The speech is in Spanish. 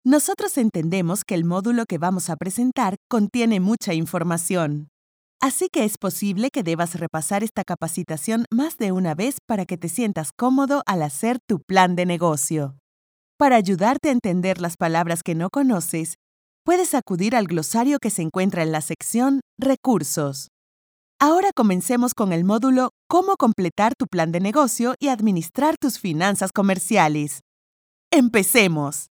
Nosotros entendemos que el módulo que vamos a presentar contiene mucha información. Así que es posible que debas repasar esta capacitación más de una vez para que te sientas cómodo al hacer tu plan de negocio. Para ayudarte a entender las palabras que no conoces, puedes acudir al glosario que se encuentra en la sección Recursos. Ahora comencemos con el módulo Cómo completar tu plan de negocio y administrar tus finanzas comerciales. ¡Empecemos!